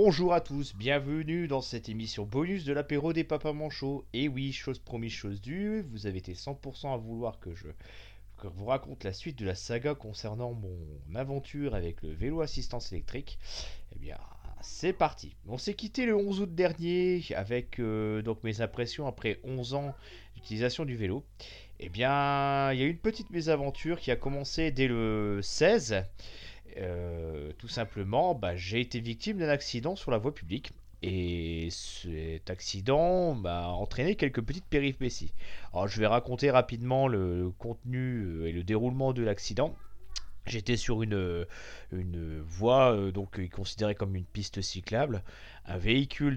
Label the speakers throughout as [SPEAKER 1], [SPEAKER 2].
[SPEAKER 1] Bonjour à tous, bienvenue dans cette émission bonus de l'apéro des papas manchots. Et oui, chose promise, chose due, vous avez été 100% à vouloir que je vous raconte la suite de la saga concernant mon aventure avec le vélo assistance électrique. Eh bien, c'est parti. On s'est quitté le 11 août dernier avec donc mes impressions après 11 ans d'utilisation du vélo. Eh bien, il y a eu une petite mésaventure qui a commencé dès le 16. Tout simplement, j'ai été victime d'un accident sur la voie publique. Et cet accident m'a entraîné quelques petites péripéties. Alors, je vais raconter rapidement le contenu et le déroulement de l'accident. J'étais sur une voie donc considérée comme une piste cyclable. Un véhicule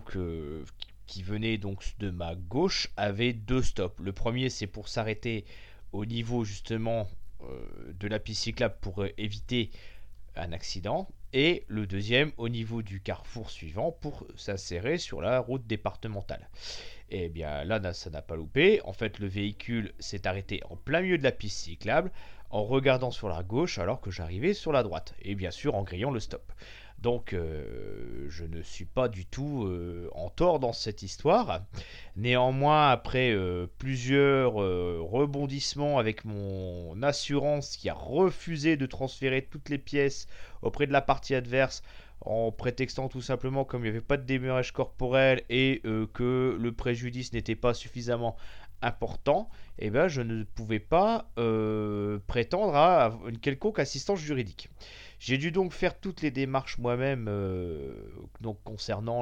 [SPEAKER 1] qui venait donc de ma gauche avait deux stops. Le premier, c'est pour s'arrêter au niveau justement de la piste cyclable pour éviter un accident, et le deuxième au niveau du carrefour suivant pour s'insérer sur la route départementale. Et bien là, ça n'a pas loupé. En fait, le véhicule s'est arrêté en plein milieu de la piste cyclable en regardant sur la gauche alors que j'arrivais sur la droite. Et bien sûr en grillant le stop. Donc je ne suis pas du tout en tort dans cette histoire. Néanmoins, après plusieurs rebondissements avec mon assurance qui a refusé de transférer toutes les pièces auprès de la partie adverse, en prétextant tout simplement comme il n'y avait pas de démarrage corporel et que le préjudice n'était pas suffisamment important, eh ben, je ne pouvais pas prétendre à une quelconque assistance juridique. J'ai dû donc faire toutes les démarches moi-même donc concernant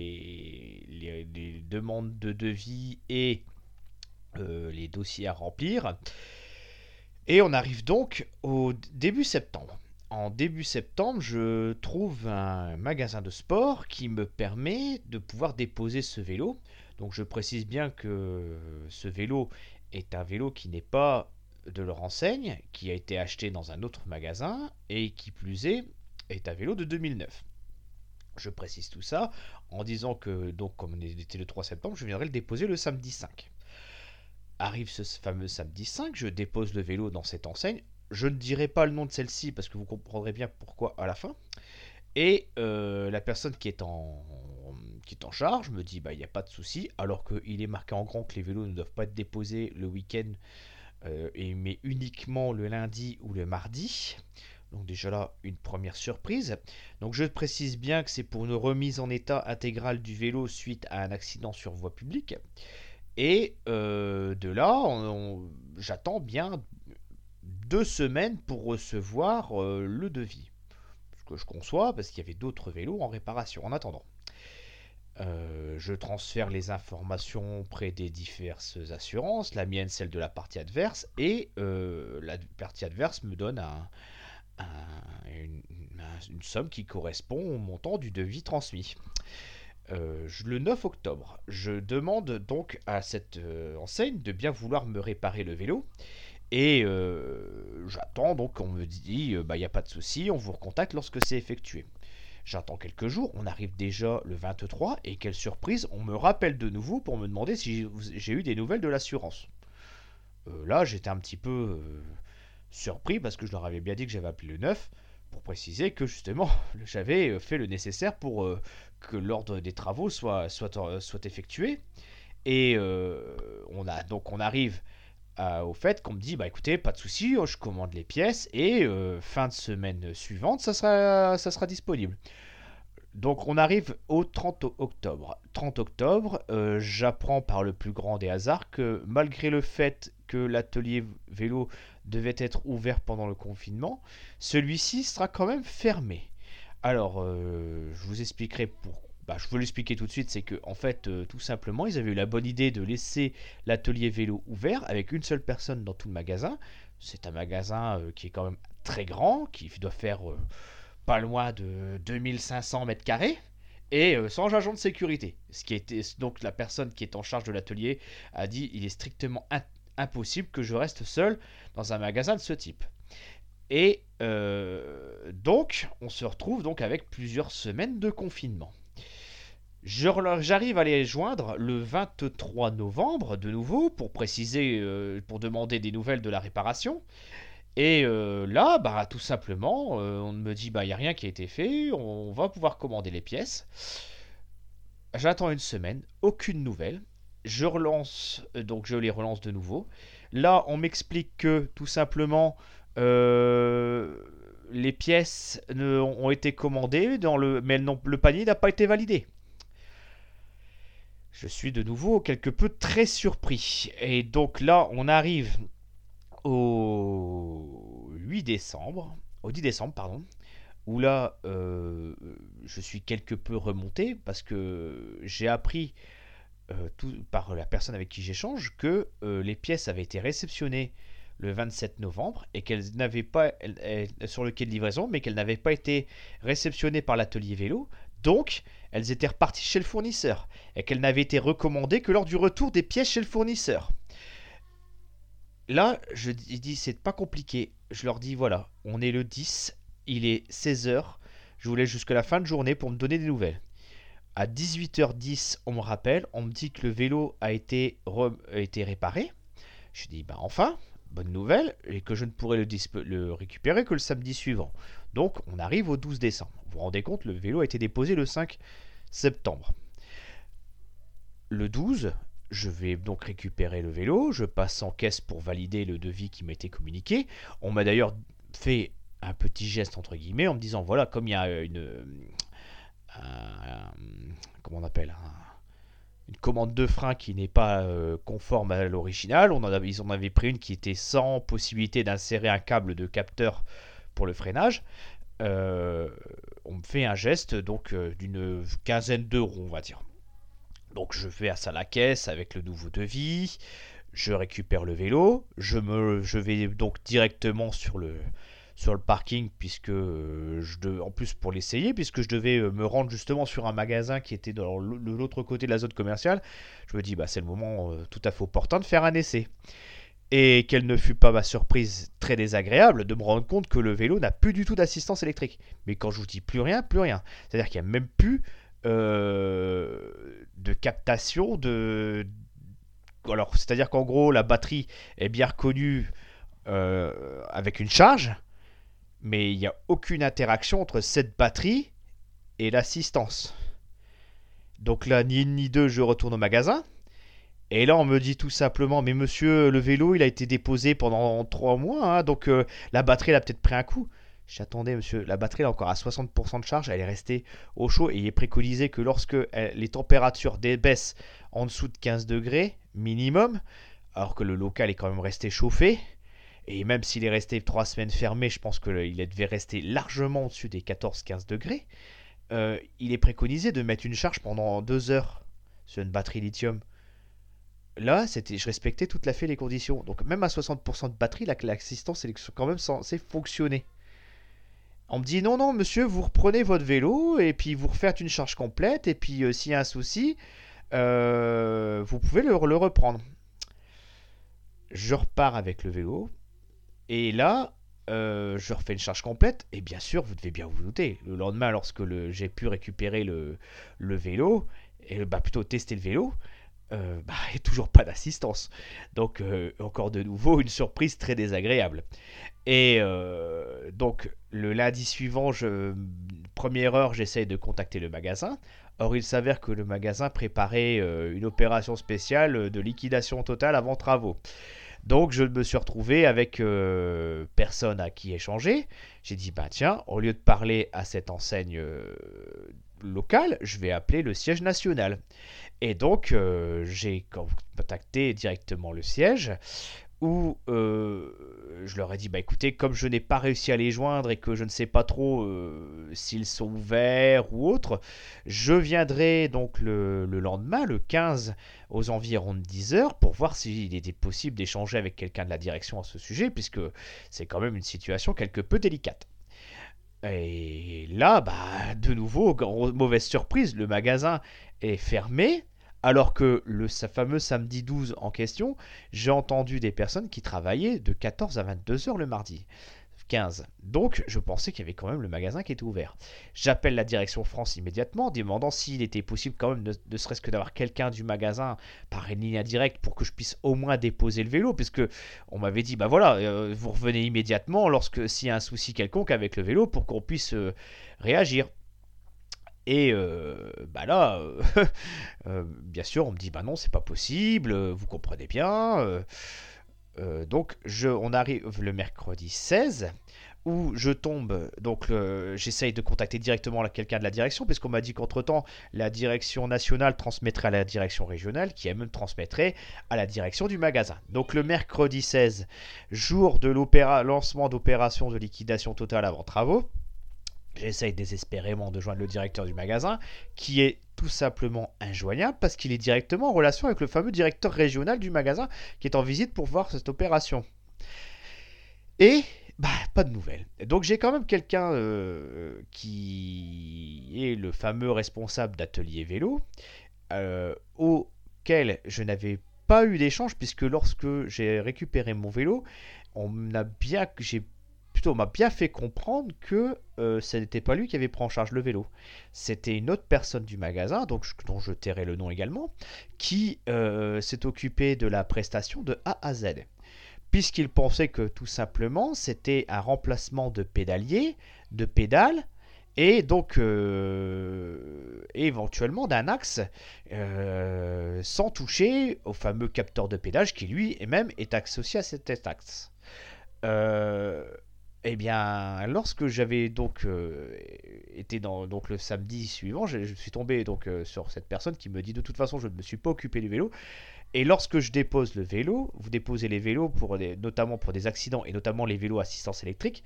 [SPEAKER 1] les demandes de devis et les dossiers à remplir. Et on arrive donc au début septembre. En début septembre, je trouve un magasin de sport qui me permet de pouvoir déposer ce vélo. Donc je précise bien que ce vélo est un vélo qui n'est pas de leur enseigne, qui a été acheté dans un autre magasin et qui plus est un vélo de 2009. Je précise tout ça en disant que, donc, comme on était le 3 septembre, je viendrai le déposer le samedi 5. Arrive ce fameux samedi 5, je dépose le vélo dans cette enseigne. Je ne dirai pas le nom de celle-ci parce que vous comprendrez bien pourquoi à la fin. Et la personne qui est en charge me dit il n'y a pas de souci, alors qu'il est marqué en grand que les vélos ne doivent pas être déposés le week-end, mais uniquement le lundi ou le mardi. Donc déjà là, une première surprise. Donc je précise bien que c'est pour une remise en état intégrale du vélo suite à un accident sur voie publique. Et de là, j'attends bien 2 semaines pour recevoir le devis. Ce que je conçois, parce qu'il y avait d'autres vélos en réparation en attendant. Je transfère les informations auprès des diverses assurances, la mienne, celle de la partie adverse, et la partie adverse me donne une somme qui correspond au montant du devis transmis. Le 9 octobre, je demande donc à cette enseigne de bien vouloir me réparer le vélo. Et j'attends, donc on me dit, il n'y a pas de souci, on vous recontacte lorsque c'est effectué. J'attends quelques jours, on arrive déjà le 23, et quelle surprise, on me rappelle de nouveau pour me demander si j'ai eu des nouvelles de l'assurance. Là, j'étais un petit peu surpris parce que je leur avais bien dit que j'avais appelé le 9 pour préciser que justement j'avais fait le nécessaire pour que l'ordre des travaux soit effectué. Et on arrive au fait qu'on me dit écoutez, pas de souci, je commande les pièces et fin de semaine suivante ça sera disponible. Donc on arrive au 30 octobre. 30 octobre, j'apprends par le plus grand des hasards que malgré le fait que l'atelier vélo devait être ouvert pendant le confinement, celui-ci sera quand même fermé. Alors, je vous expliquerai pourquoi. Je veux l'expliquer tout de suite, c'est que en fait, tout simplement, ils avaient eu la bonne idée de laisser l'atelier vélo ouvert avec une seule personne dans tout le magasin. C'est un magasin qui est quand même très grand, qui doit faire pas loin de 2500 mètres carrés, et sans agent de sécurité. Ce qui était donc la personne qui est en charge de l'atelier a dit il est strictement impossible que je reste seul dans un magasin de ce type. Et donc, on se retrouve donc avec plusieurs semaines de confinement. J'arrive à les joindre le 23 novembre de nouveau pour préciser, pour demander des nouvelles de la réparation. Et là, bah, tout simplement, on me dit, bah, il n'y a rien qui a été fait, on va pouvoir commander les pièces. J'attends une semaine, aucune nouvelle. Je relance, donc je les relance de nouveau. Là, on m'explique que tout simplement, euh, les pièces ont été commandées, mais le panier n'a pas été validé. Je suis de nouveau quelque peu très surpris. Et donc là, on arrive au 8 décembre, au 10 décembre, pardon, où là, je suis quelque peu remonté parce que j'ai appris par la personne avec qui j'échange que les pièces avaient été réceptionnées le 27 novembre et qu'elles n'avaient pas sur le quai de livraison, mais qu'elles n'avaient pas été réceptionnées par l'atelier vélo. Donc, elles étaient reparties chez le fournisseur et qu'elles n'avaient été recommandées que lors du retour des pièces chez le fournisseur. Là, je dis c'est pas compliqué. Je leur dis voilà, on est le 10, il est 16 h. Je vous laisse jusqu'à la fin de journée pour me donner des nouvelles. À 18h10, on me rappelle, on me dit que le vélo a été réparé. Je dis bah enfin, bonne nouvelle, et que je ne pourrai le récupérer que le samedi suivant. Donc on arrive au 12 décembre. Vous vous rendez compte, le vélo a été déposé le 5 septembre. Le 12, je vais donc récupérer le vélo, je passe en caisse pour valider le devis qui m'a été communiqué. On m'a d'ailleurs fait un petit geste entre guillemets en me disant voilà, comme il y a comment on appelle une commande de frein qui n'est pas conforme à l'original. Ils en avaient pris une qui était sans possibilité d'insérer un câble de capteur pour le freinage. On me fait un geste donc d'une quinzaine d'euros, on va dire. Donc je vais à la caisse avec le nouveau devis, je récupère le vélo, je vais donc directement sur le parking puisque en plus pour l'essayer puisque je devais me rendre justement sur un magasin qui était de l'autre côté de la zone commerciale. Je me dis bah c'est le moment tout à fait opportun de faire un essai. Et quelle ne fut pas ma surprise très désagréable de me rendre compte que le vélo n'a plus du tout d'assistance électrique. Mais quand je vous dis plus rien, plus rien. C'est-à-dire qu'il n'y a même plus de captation de... Alors, c'est-à-dire qu'en gros, la batterie est bien reconnue avec une charge, mais il n'y a aucune interaction entre cette batterie et l'assistance. Donc là, ni une ni deux, je retourne au magasin. Et là, on me dit tout simplement, mais monsieur, le vélo, il a été déposé pendant 3 mois, hein, donc la batterie, elle a peut-être pris un coup. J'attendais, monsieur, la batterie, elle est encore à 60% de charge, elle est restée au chaud, et il est préconisé que lorsque les températures baissent en dessous de 15 degrés minimum, alors que le local est quand même resté chauffé, et même s'il est resté 3 semaines fermé, je pense qu'il devait rester largement au-dessus des 14-15 degrés, il est préconisé de mettre une charge pendant 2 heures sur une batterie lithium. Là, je respectais tout à fait les conditions. Donc même à 60% de batterie, l'assistance elle est quand même censée fonctionner. On me dit non, non, monsieur, vous reprenez votre vélo et puis vous refaites une charge complète. Et puis s'il y a un souci, vous pouvez le reprendre. Je repars avec le vélo. Et là, je refais une charge complète. Et bien sûr, vous devez bien vous douter. Le lendemain, lorsque j'ai pu récupérer le vélo, et plutôt tester le vélo, et toujours pas d'assistance. Donc encore de nouveau une surprise très désagréable. Et donc le lundi suivant, première heure, j'essaye de contacter le magasin. Or il s'avère que le magasin préparait une opération spéciale de liquidation totale avant travaux. Donc je me suis retrouvé avec personne à qui échanger. J'ai dit bah tiens, au lieu de parler à cette enseigne locale, je vais appeler le siège national. Et donc, j'ai contacté directement le siège où je leur ai dit bah écoutez, comme je n'ai pas réussi à les joindre et que je ne sais pas trop s'ils sont ouverts ou autre, je viendrai donc le lendemain, le 15, aux environs de 10 h pour voir s'il était possible d'échanger avec quelqu'un de la direction à ce sujet, puisque c'est quand même une situation quelque peu délicate. Et là, de nouveau, mauvaise surprise, le magasin est fermé, alors que ce fameux samedi 12 en question, j'ai entendu des personnes qui travaillaient de 14 à 22 heures le mardi. 15. Donc je pensais qu'il y avait quand même le magasin qui était ouvert. J'appelle la direction France immédiatement, demandant s'il était possible quand même ne serait-ce que d'avoir quelqu'un du magasin par une ligne indirecte pour que je puisse au moins déposer le vélo, puisque on m'avait dit bah voilà, vous revenez immédiatement lorsque s'il y a un souci quelconque avec le vélo pour qu'on puisse réagir. Et bah là, bien sûr, on me dit bah non, c'est pas possible, vous comprenez bien. Donc on arrive le mercredi 16 où je tombe, donc j'essaye de contacter directement quelqu'un de la direction, parce qu'on m'a dit qu'entre-temps, la direction nationale transmettrait à la direction régionale, qui elle-même transmettrait à la direction du magasin. Donc le mercredi 16, jour de lancement d'opération de liquidation totale avant travaux, j'essaye désespérément de joindre le directeur du magasin, qui est tout simplement injoignable parce qu'il est directement en relation avec le fameux directeur régional du magasin qui est en visite pour voir cette opération. Et bah, pas de nouvelles. Donc j'ai quand même quelqu'un qui est le fameux responsable d'atelier vélo, auquel je n'avais pas eu d'échange, puisque lorsque j'ai récupéré mon vélo, on m'a bien fait comprendre que ce n'était pas lui qui avait pris en charge le vélo. C'était une autre personne du magasin, dont je tairai le nom également, qui s'est occupé de la prestation de A à Z. Puisqu'il pensait que tout simplement c'était un remplacement de pédalier, de pédale, et donc éventuellement d'un axe, sans toucher au fameux capteur de pédage qui lui même est associé à cet axe. Euh, eh bien, lorsque j'avais donc été donc le samedi suivant, je suis tombé donc sur cette personne qui me dit de toute façon je ne me suis pas occupé du vélo. Et lorsque je dépose le vélo, vous déposez les vélos notamment pour des accidents et notamment les vélos assistance électrique,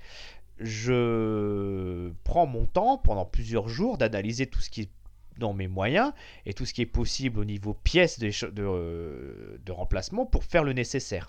[SPEAKER 1] je prends mon temps pendant plusieurs jours d'analyser tout ce qui est dans mes moyens et tout ce qui est possible au niveau pièces de remplacement pour faire le nécessaire.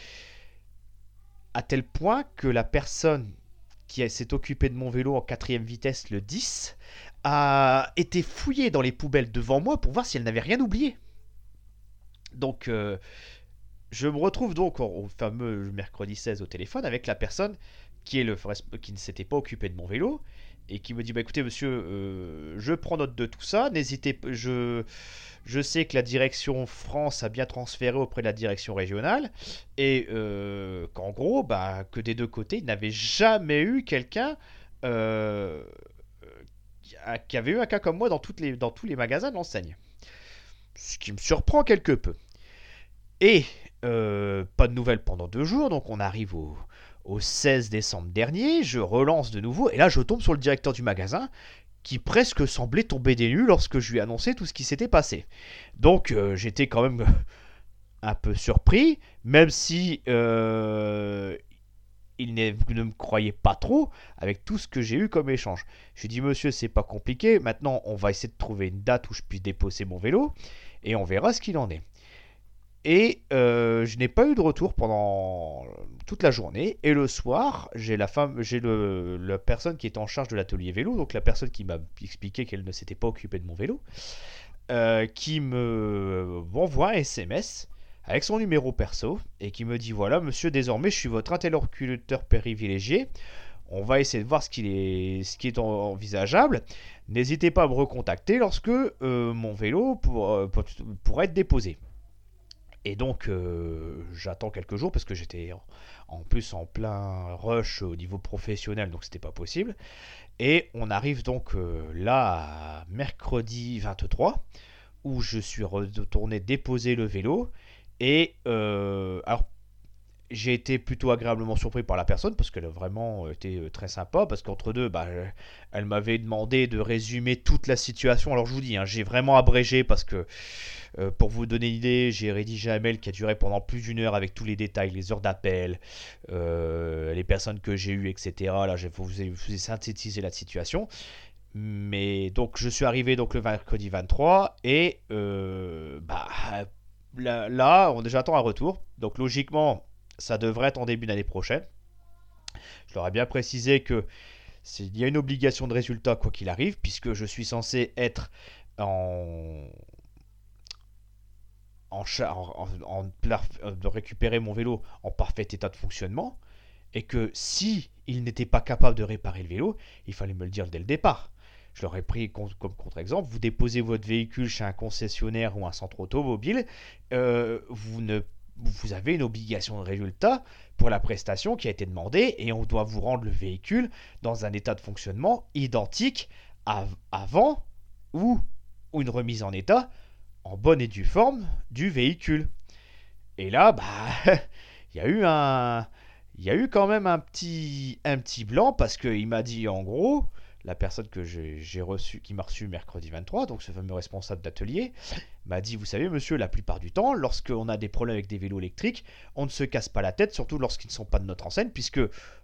[SPEAKER 1] À tel point que la personne qui s'est occupée de mon vélo en quatrième vitesse, le 10, a été fouillée dans les poubelles devant moi pour voir si elle n'avait rien oublié. Donc, je me retrouve donc au fameux mercredi 16 au téléphone avec la personne qui ne s'était pas occupée de mon vélo et qui me dit bah écoutez monsieur, je prends note de tout ça, n'hésitez pas, je sais que la direction France a bien transféré auprès de la direction régionale et qu'en gros bah que des deux côtés il n'avait jamais eu quelqu'un qui avait eu un cas comme moi dans tous les magasins de l'enseigne, ce qui me surprend quelque peu. Et pas de nouvelles pendant 2 jours, donc on arrive au 16 décembre dernier, je relance de nouveau, et là je tombe sur le directeur du magasin, qui presque semblait tomber des nues lorsque je lui ai annoncé tout ce qui s'était passé. Donc j'étais quand même un peu surpris, même si il ne me croyait pas trop avec tout ce que j'ai eu comme échange. J'ai dit monsieur c'est pas compliqué, maintenant on va essayer de trouver une date où je puisse déposer mon vélo, et on verra ce qu'il en est. Et je n'ai pas eu de retour pendant toute la journée. Et le soir, j'ai la personne qui était en charge de l'atelier vélo, donc la personne qui m'a expliqué qu'elle ne s'était pas occupée de mon vélo, qui m'envoie un SMS avec son numéro perso et qui me dit voilà monsieur, désormais je suis votre interlocuteur privilégié. On va essayer de voir ce qui est envisageable. N'hésitez pas à me recontacter lorsque mon vélo pourra être déposé. Et donc, j'attends quelques jours parce que j'étais en plus en plein rush au niveau professionnel, donc c'était pas possible. Et on arrive donc là à mercredi 23, où je suis retourné déposer le vélo. Et alors, j'ai été plutôt agréablement surpris par la personne parce qu'elle a vraiment été très sympa, parce qu'entre deux bah, elle m'avait demandé de résumer toute la situation. Alors je vous dis, hein, j'ai vraiment abrégé parce que pour vous donner une idée, j'ai rédigé un mail qui a duré pendant plus d'1 heure avec tous les détails, les heures d'appel, les personnes que j'ai eues, etc. Là je vous ai synthétisé la situation. Mais donc je suis arrivé donc le mercredi 23 et bah, là j'attends un retour. Donc logiquement ça devrait être en début d'année prochaine. Je leur ai bien précisé que il y a une obligation de résultat quoi qu'il arrive, puisque je suis censé être en de récupérer mon vélo en parfait état de fonctionnement. et que si il n'était pas capable de réparer le vélo, il fallait me le dire dès le départ. Je leur ai pris comme contre-exemple, vous déposez votre véhicule chez un concessionnaire ou un centre automobile, vous avez une obligation de résultat pour la prestation qui a été demandée et on doit vous rendre le véhicule dans un état de fonctionnement identique avant ou une remise en état en bonne et due forme du véhicule. Et là, il y a eu quand même un petit blanc parce qu'il m'a dit en gros, la personne que j'ai reçue, qui m'a reçu mercredi 23, donc ce fameux responsable d'atelier, m'a dit, vous savez monsieur, la plupart du temps, lorsqu'on a des problèmes avec des vélos électriques, on ne se casse pas la tête, surtout lorsqu'ils ne sont pas de notre enseigne, puisque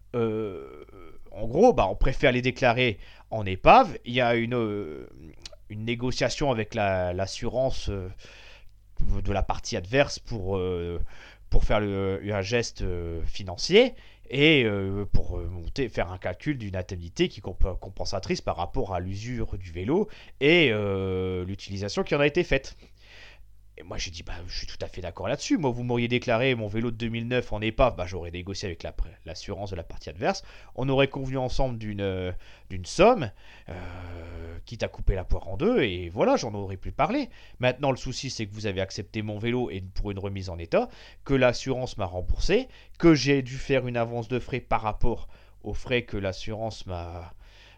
[SPEAKER 1] en gros, on préfère les déclarer en épave. Il y a une négociation avec l'assurance de la partie adverse pour faire un geste financier et pour faire un calcul d'une indemnité qui est compensatrice par rapport à l'usure du vélo et l'utilisation qui en a été faite. Et moi j'ai dit, je suis tout à fait d'accord là-dessus. Moi, vous m'auriez déclaré mon vélo de 2009 en épave, j'aurais négocié avec l'assurance de la partie adverse. On aurait convenu ensemble d'une somme, quitte à couper la poire en deux, et voilà, j'en aurais plus parlé. Maintenant, le souci, c'est que vous avez accepté mon vélo et pour une remise en état, que l'assurance m'a remboursé, que j'ai dû faire une avance de frais par rapport aux frais que l'assurance m'a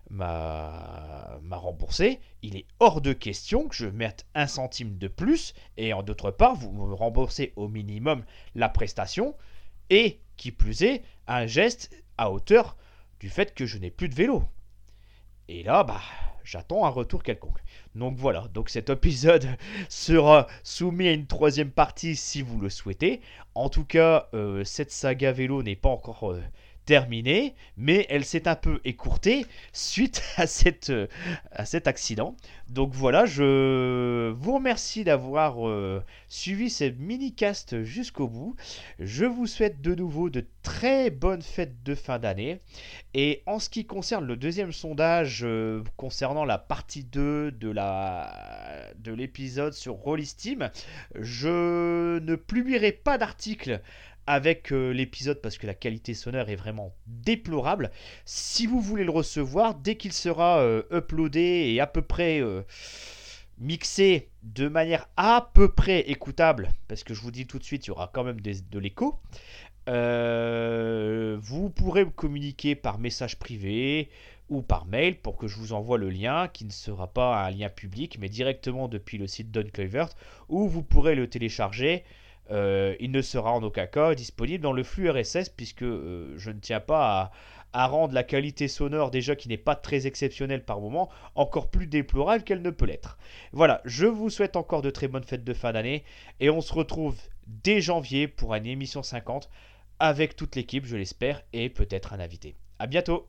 [SPEAKER 1] remboursé. Il est hors de question que je mette 1 centime de plus et en d'autre part vous me remboursez au minimum la prestation et qui plus est un geste à hauteur du fait que je n'ai plus de vélo. Et là j'attends un retour quelconque. Donc voilà, donc cet épisode sera soumis à une 3e partie si vous le souhaitez. En tout cas, cette saga vélo n'est pas encore terminée, mais elle s'est un peu écourtée suite à cet accident. Donc voilà, je vous remercie d'avoir suivi ce mini-cast jusqu'au bout. Je vous souhaite de nouveau de très bonnes fêtes de fin d'année. Et en ce qui concerne le 2e sondage concernant la partie 2 de l'épisode sur Rollisteam, je ne publierai pas d'article avec l'épisode parce que la qualité sonore est vraiment déplorable. Si vous voulez le recevoir, dès qu'il sera uploadé et à peu près mixé de manière à peu près écoutable, parce que je vous dis tout de suite, il y aura quand même de l'écho, vous pourrez me communiquer par message privé ou par mail pour que je vous envoie le lien qui ne sera pas un lien public mais directement depuis le site d'Unclevert où vous pourrez le télécharger. Il ne sera en aucun cas disponible dans le flux RSS puisque je ne tiens pas à rendre la qualité sonore déjà qui n'est pas très exceptionnelle par moment encore plus déplorable qu'elle ne peut l'être. Voilà, je vous souhaite encore de très bonnes fêtes de fin d'année et on se retrouve dès janvier pour une émission 50 avec toute l'équipe, je l'espère, et peut-être un invité. À bientôt.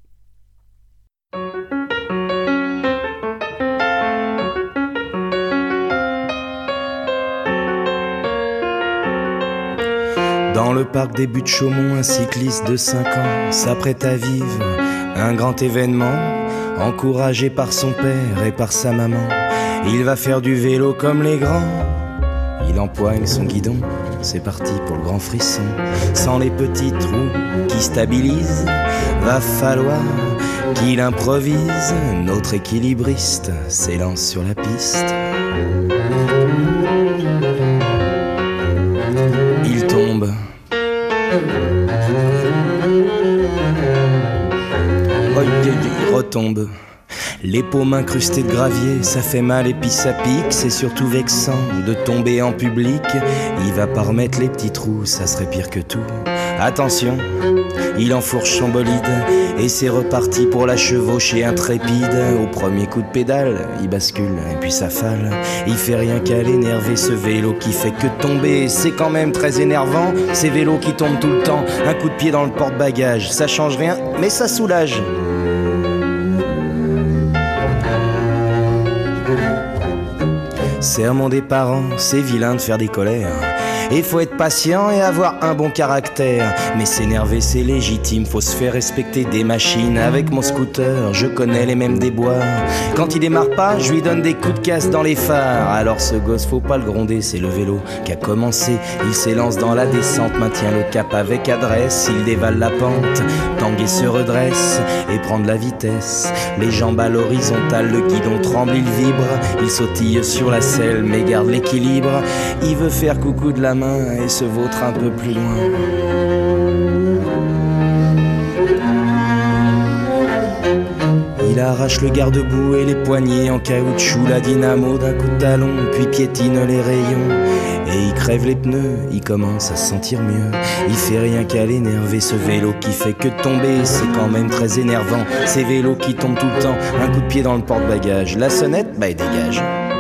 [SPEAKER 2] Dans le parc des Buttes-Chaumont, un cycliste de 5 ans s'apprête à vivre un grand événement. Encouragé par son père et par sa maman, il va faire du vélo comme les grands. Il empoigne son guidon, c'est parti pour le grand frisson. Sans les petits trous qui stabilisent, va falloir qu'il improvise. Notre équilibriste s'élance sur la piste. Il tombe. Il retombe. Les paumes incrustées de gravier, ça fait mal et puis ça pique. C'est surtout vexant de tomber en public. Il va pas remettre les petits trous, ça serait pire que tout. Attention, il enfourche son bolide et c'est reparti pour la chevauchée intrépide. Au premier coup de pédale, il bascule et puis ça fale. Il fait rien qu'à l'énerver, ce vélo qui fait que tomber. C'est quand même très énervant, ces vélos qui tombent tout le temps. Un coup de pied dans le porte-bagages, ça change rien mais ça soulage. Sermon des parents, c'est vilain de faire des colères. Et faut être patient et avoir un bon caractère. Mais s'énerver c'est légitime, faut se faire respecter des machines. Avec mon scooter, je connais les mêmes déboires. Quand il démarre pas, je lui donne des coups de casse dans les phares. Alors ce gosse, faut pas le gronder, c'est le vélo qui a commencé. Il s'élance dans la descente, maintient le cap avec adresse. Il dévale la pente, tanguer se redresse et prend de la vitesse. Les jambes à l'horizontale, le guidon tremble, il vibre. Il sautille sur la selle mais garde l'équilibre. Il veut faire coucou de la main et se vautre un peu plus loin. Il arrache le garde-boue et les poignées en caoutchouc, la dynamo d'un coup de talon, puis piétine les rayons. Et il crève les pneus, il commence à se sentir mieux. Il fait rien qu'à l'énerver, ce vélo qui fait que tomber, c'est quand même très énervant. Ces vélos qui tombent tout le temps, un coup de pied dans le porte-bagages. La sonnette, bah il dégage.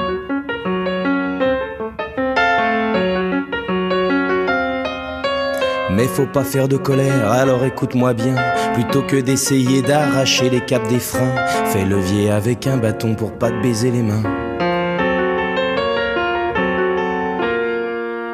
[SPEAKER 2] Mais faut pas faire de colère, alors écoute-moi bien. Plutôt que d'essayer d'arracher les capes des freins, fais levier avec un bâton pour pas te baiser les mains.